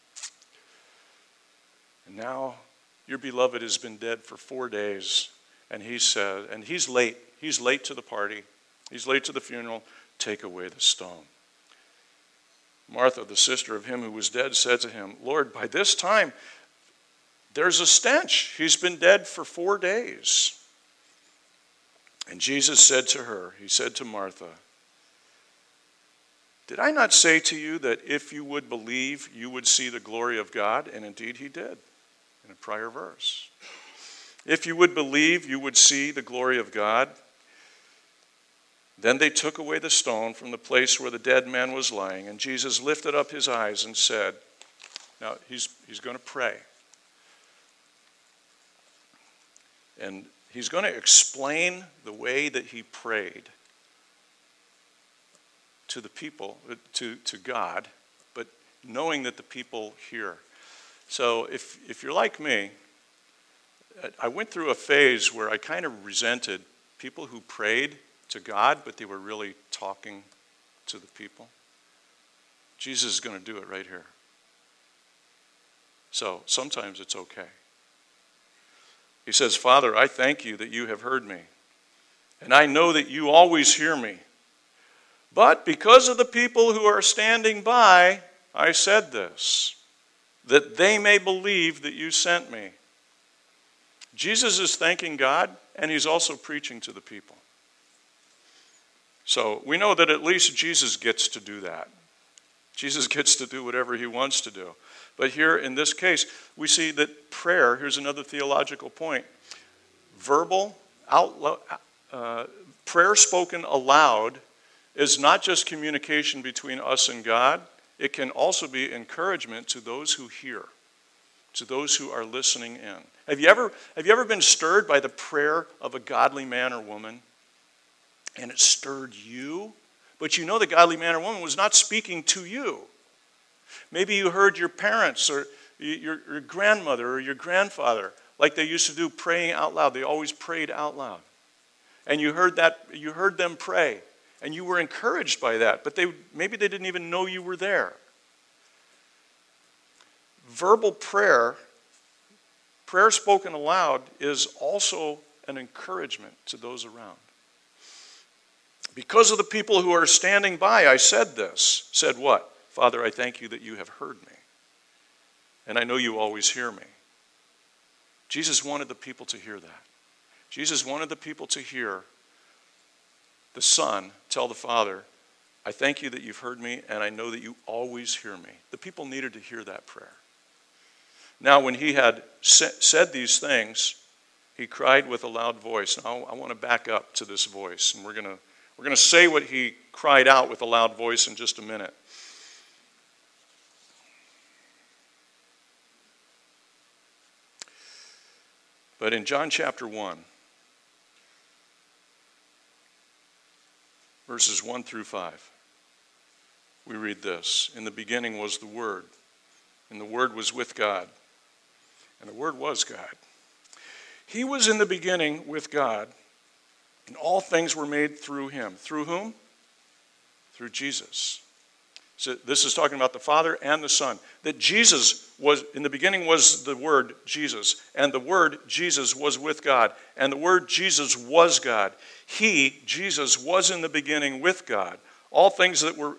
S1: And now your beloved has been dead for 4 days, and he said, and he's late. He's late to the party. He's late to the funeral. Take away the stone. Martha, the sister of him who was dead, said to him, "Lord, by this time there's a stench. He's been dead for 4 days." And Jesus said to her, he said to Martha, "Did I not say to you that if you would believe, you would see the glory of God?" And indeed he did, in a prior verse. If you would believe, you would see the glory of God. Then they took away the stone from the place where the dead man was lying, and Jesus lifted up his eyes and said, now he's going to pray. And he's going to explain the way that he prayed to the people, to God, but knowing that the people hear. So if you're like me, I went through a phase where I kind of resented people who prayed to God, but they were really talking to the people. Jesus is going to do it right here. So sometimes it's okay. He says, Father, I thank you that you have heard me, and I know that you always hear me. But because of the people who are standing by, I said this, that they may believe that you sent me. Jesus is thanking God, and he's also preaching to the people. So we know that at least Jesus gets to do that. Jesus gets to do whatever he wants to do. But here in this case, we see that prayer, here's another theological point, prayer spoken aloud is not just communication between us and God, it can also be encouragement to those who hear, to those who are listening in. Have you ever been stirred by the prayer of a godly man or woman? And it stirred you? But you know the godly man or woman was not speaking to you. Maybe you heard your parents or your grandmother or your grandfather, like they used to do, praying out loud. They always prayed out loud. And you heard them pray. And you were encouraged by that, but maybe they didn't even know you were there. Verbal prayer spoken aloud, is also an encouragement to those around. Because of the people who are standing by, I said this. Said what? Father, I thank you that you have heard me, and I know you always hear me. Jesus wanted the people to hear that. Jesus wanted the people to hear the Son tell the Father, I thank you that you've heard me, and I know that you always hear me. The people needed to hear that prayer. Now, when he had said these things, he cried with a loud voice. Now, I want to back up to this voice, and we're going to say what he cried out with a loud voice in just a minute. But in John chapter 1, verses 1 through 5, we read this. In the beginning was the Word, and the Word was with God, and the Word was God. He was in the beginning with God, and all things were made through him. Through whom? Through Jesus. So this is talking about the Father and the Son. That Jesus was, in the beginning was the Word, Jesus, and the Word, Jesus, was with God, and the Word, Jesus, was God. He, Jesus, was in the beginning with God. All things were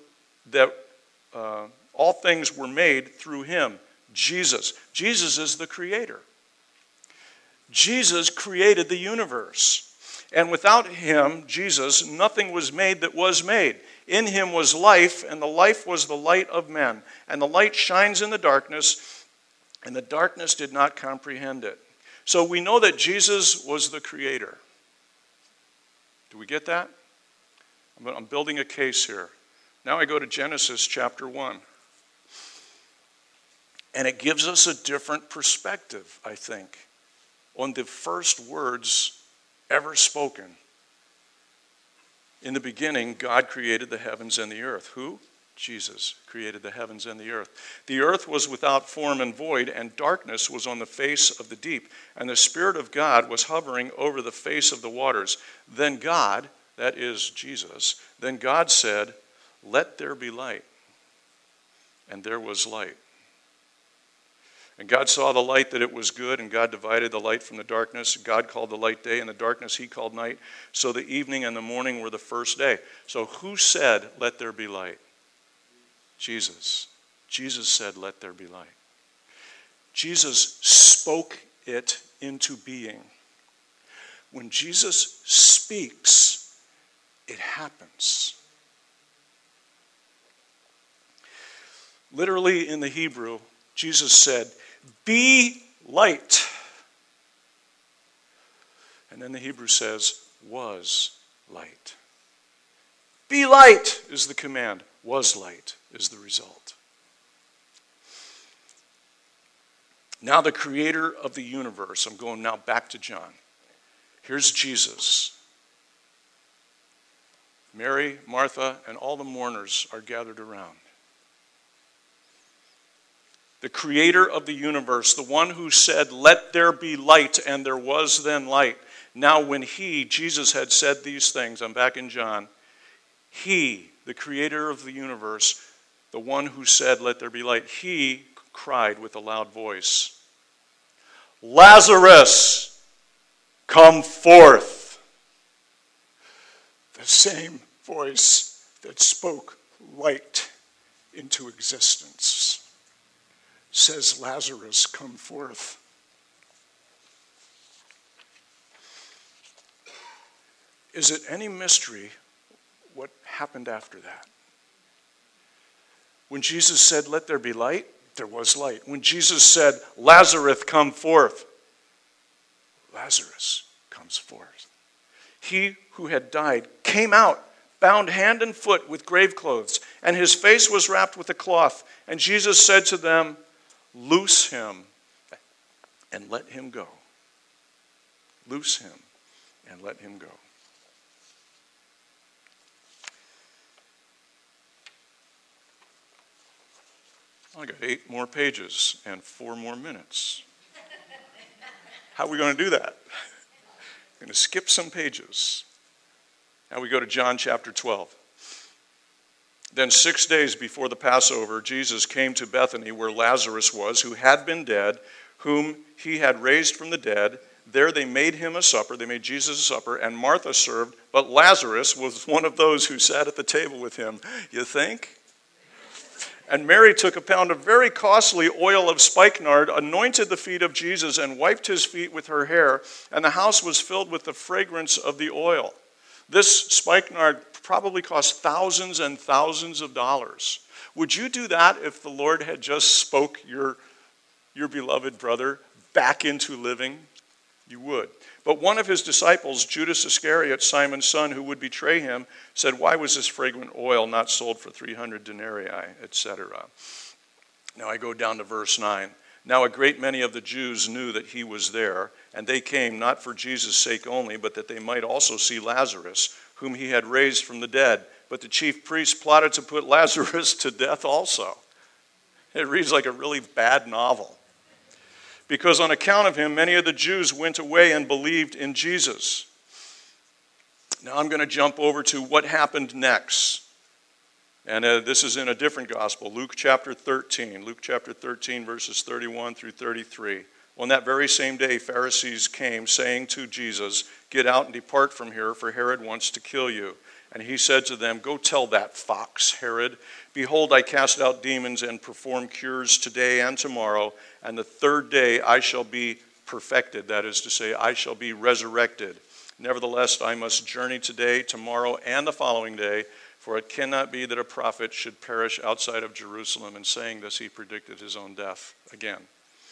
S1: made through him, Jesus. Jesus is the creator. Jesus created the universe. And without him, Jesus, nothing was made that was made. In him was life, and the life was the light of men. And the light shines in the darkness, and the darkness did not comprehend it. So we know that Jesus was the creator. Do we get that? I'm building a case here. Now I go to Genesis chapter 1. And it gives us a different perspective, I think, on the first words ever spoken. In the beginning, God created the heavens and the earth. Who? Jesus created the heavens and the earth. The earth was without form and void, and darkness was on the face of the deep. And the Spirit of God was hovering over the face of the waters. Then God, that is Jesus, then God said, "Let there be light." And there was light. And God saw the light that it was good, and God divided the light from the darkness. God called the light day, and the darkness he called night. So the evening and the morning were the first day. So who said, "Let there be light"? Jesus. Jesus said, "Let there be light." Jesus spoke it into being. When Jesus speaks, it happens. Literally in the Hebrew, Jesus said, "Be light." And then the Hebrew says, "Was light." Be light is the command. Was light is the result. Now the creator of the universe, I'm going now back to John. Here's Jesus. Mary, Martha, and all the mourners are gathered around. The creator of the universe, the one who said, "Let there be light," and there was then light. Now when he, Jesus, had said these things, I'm back in John, he, the creator of the universe, the one who said, "Let there be light," he cried with a loud voice, "Lazarus, come forth." The same voice that spoke light into existence says, "Lazarus, come forth." Is it any mystery what happened after that? When Jesus said, "Let there be light," there was light. When Jesus said, "Lazarus, come forth," Lazarus comes forth. He who had died came out, bound hand and foot with grave clothes, and his face was wrapped with a cloth. And Jesus said to them, "Loose him and let him go." Loose him and let him go. I got 8 more pages and 4 more minutes. How are we going to do that? I'm going to skip some pages. Now we go to John chapter 12. Then 6 days before the Passover, Jesus came to Bethany where Lazarus was, who had been dead, whom he had raised from the dead. There they made him a supper. They made Jesus a supper, and Martha served, but Lazarus was one of those who sat at the table with him. You think? And Mary took a pound of very costly oil of spikenard, anointed the feet of Jesus, and wiped his feet with her hair, and the house was filled with the fragrance of the oil. This spikenard probably cost thousands and thousands of dollars. Would you do that if the Lord had just spoke your beloved brother back into living? You would. But one of his disciples, Judas Iscariot, Simon's son, who would betray him, said, "Why was this fragrant oil not sold for 300 denarii, etc.?" Now I go down to verse 9. Now a great many of the Jews knew that he was there, and they came not for Jesus' sake only, but that they might also see Lazarus, whom he had raised from the dead. But the chief priests plotted to put Lazarus to death also. It reads like a really bad novel. Because on account of him, many of the Jews went away and believed in Jesus. Now I'm going to jump over to what happened next. And this is in a different gospel, Luke chapter 13. Luke chapter 13, verses 31 through 33. On that very same day, Pharisees came, saying to Jesus, "Get out and depart from here, for Herod wants to kill you." And he said to them, "Go tell that fox, Herod, behold, I cast out demons and perform cures today and tomorrow, and the third day I shall be perfected." That is to say, I shall be resurrected. Nevertheless, I must journey today, tomorrow, and the following day, for it cannot be that a prophet should perish outside of Jerusalem. And saying this, he predicted his own death again.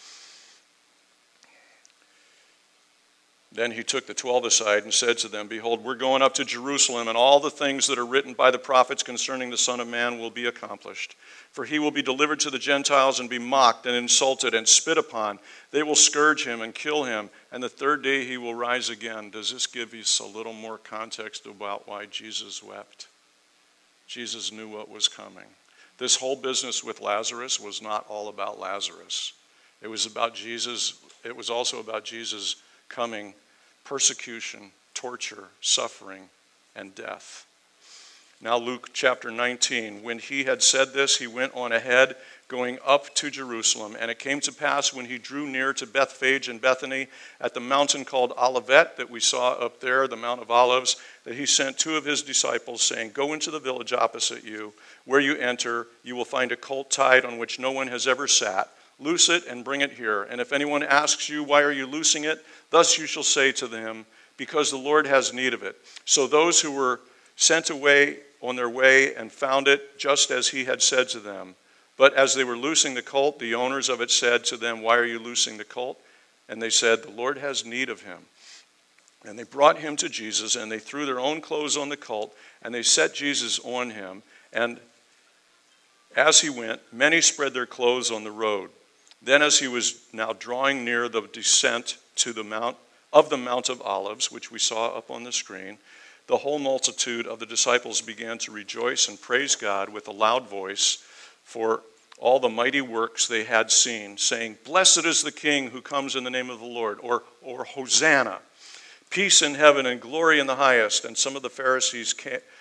S1: Then he took the 12 aside and said to them, "Behold, we're going up to Jerusalem, and all the things that are written by the prophets concerning the Son of Man will be accomplished. For he will be delivered to the Gentiles and be mocked and insulted and spit upon. They will scourge him and kill him, and the third day he will rise again." Does this give us a little more context about why Jesus wept? Jesus knew what was coming. This whole business with Lazarus was not all about Lazarus. It was about Jesus. It was also about Jesus coming, persecution, torture, suffering, and death. Now Luke chapter 19. When he had said this, he went on ahead, going up to Jerusalem. And it came to pass when he drew near to Bethphage and Bethany at the mountain called Olivet that we saw up there, the Mount of Olives, that he sent 2 of his disciples, saying, "Go into the village opposite you. Where you enter, you will find a colt tied on which no one has ever sat. Loose it and bring it here. And if anyone asks you, 'Why are you loosing it?' thus you shall say to them, 'Because the Lord has need of it.'" So those who were sent away on their way and found it just as he had said to them. But as they were loosing the colt, the owners of it said to them, "Why are you loosing the colt?" And they said, "The Lord has need of him." And they brought him to Jesus, and they threw their own clothes on the colt, and they set Jesus on him. And as he went, many spread their clothes on the road. Then as he was now drawing near the descent to the Mount of Olives, which we saw up on the screen, the whole multitude of the disciples began to rejoice and praise God with a loud voice for all the mighty works they had seen, saying, "Blessed is the King who comes in the name of the Lord," or Hosanna. "Peace in heaven and glory in the highest." And some of the Pharisees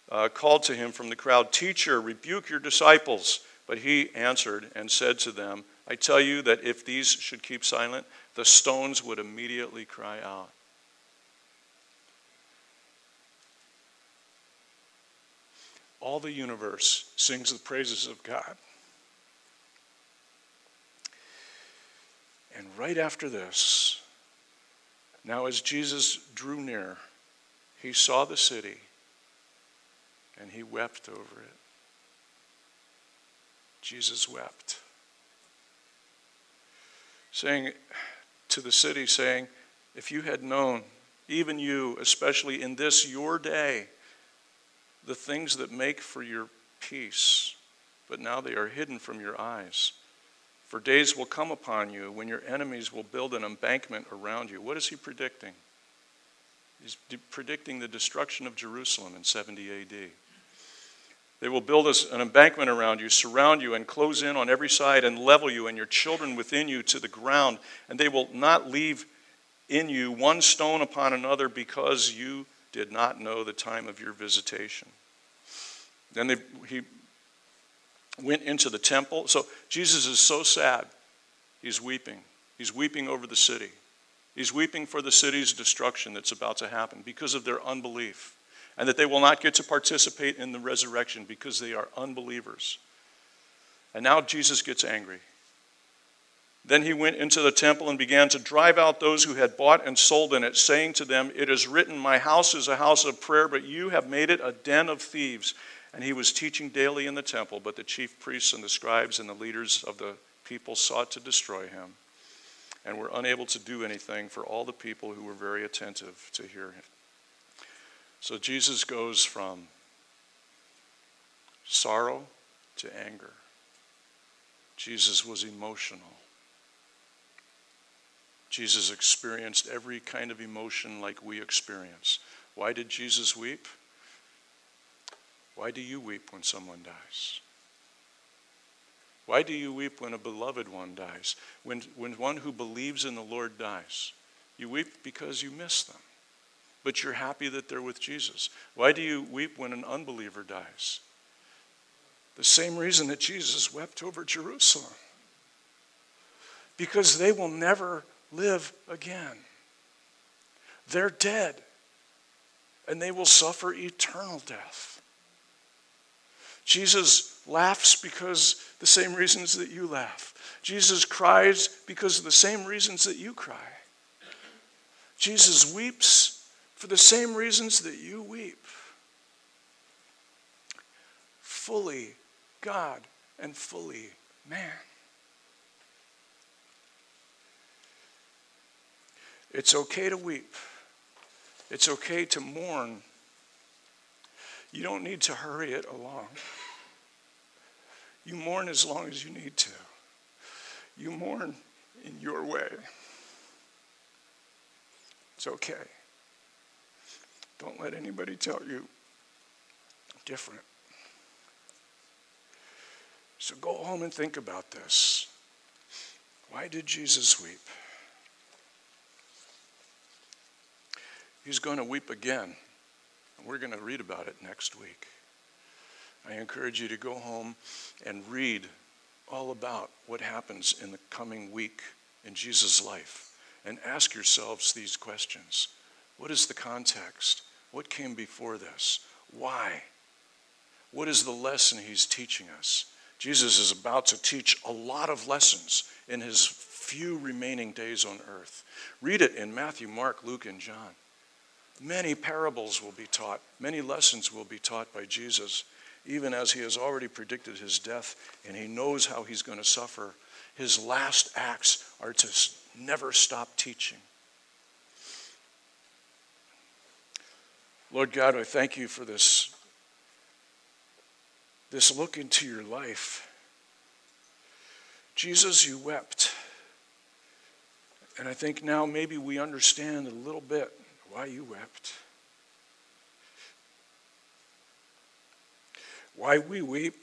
S1: called to him from the crowd, "Teacher, rebuke your disciples." But he answered and said to them, "I tell you that if these should keep silent, the stones would immediately cry out." All the universe sings the praises of God. And right after this, now as Jesus drew near, he saw the city and he wept over it. Jesus wept, saying to the city, saying, if you had known, even you, especially in this your day, the things that make for your peace, but now they are hidden from your eyes. For days will come upon you when your enemies will build an embankment around you. What is he predicting? He's predicting the destruction of Jerusalem in 70 AD. They will build an embankment around you, surround you, and close in on every side and level you and your children within you to the ground. And they will not leave in you one stone upon another because you did not know the time of your visitation. Then he went into the temple. So Jesus is so sad. He's weeping. He's weeping over the city. He's weeping for the city's destruction that's about to happen because of their unbelief, and that they will not get to participate in the resurrection because they are unbelievers. And now Jesus gets angry. Then he went into the temple and began to drive out those who had bought and sold in it, saying to them, "It is written, my house is a house of prayer, but you have made it a den of thieves." And he was teaching daily in the temple, but the chief priests and the scribes and the leaders of the people sought to destroy him and were unable to do anything for all the people who were very attentive to hear him. So Jesus goes from sorrow to anger. Jesus was emotional. Jesus experienced every kind of emotion like we experience. Why did Jesus weep? Why do you weep when someone dies? Why do you weep when a beloved one dies? When one who believes in the Lord dies? You weep because you miss them, but you're happy that they're with Jesus. Why do you weep when an unbeliever dies? The same reason that Jesus wept over Jerusalem. Because they will never live again. They're dead, and they will suffer eternal death. Jesus laughs because the same reasons that you laugh. Jesus cries because of the same reasons that you cry. Jesus weeps for the same reasons that you weep. Fully God and fully man. It's okay to weep. It's okay to mourn. You don't need to hurry it along. You mourn as long as you need to. You mourn in your way. It's okay. Don't let anybody tell you different. So go home and think about this. Why did Jesus weep? He's going to weep again. And we're going to read about it next week. I encourage you to go home and read all about what happens in the coming week in Jesus' life. And ask yourselves these questions. What is the context? What came before this? Why? What is the lesson he's teaching us? Jesus is about to teach a lot of lessons in his few remaining days on earth. Read it in Matthew, Mark, Luke, and John. Many parables will be taught. Many lessons will be taught by Jesus, even as he has already predicted his death, and he knows how he's going to suffer. His last acts are to never stop teaching. Lord God, I thank you for this look into your life. Jesus, you wept. And I think now maybe we understand a little bit why you wept. Why we weep.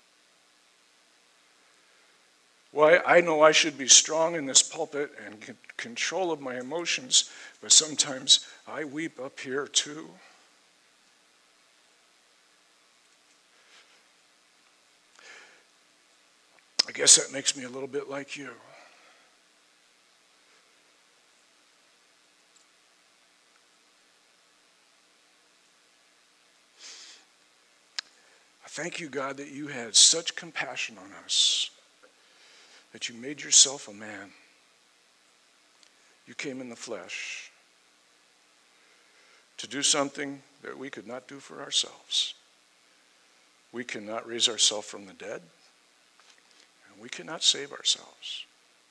S1: Why I know I should be strong in this pulpit and control of my emotions, but sometimes I weep up here too. I guess that makes me a little bit like you. I thank you, God, that you had such compassion on us, that you made yourself a man. You came in the flesh to do something that we could not do for ourselves. We cannot raise ourselves from the dead, and we cannot save ourselves.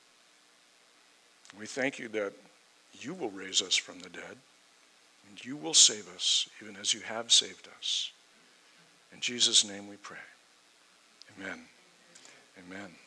S1: We thank you that you will raise us from the dead, and you will save us even as you have saved us. In Jesus' name we pray. Amen. Amen.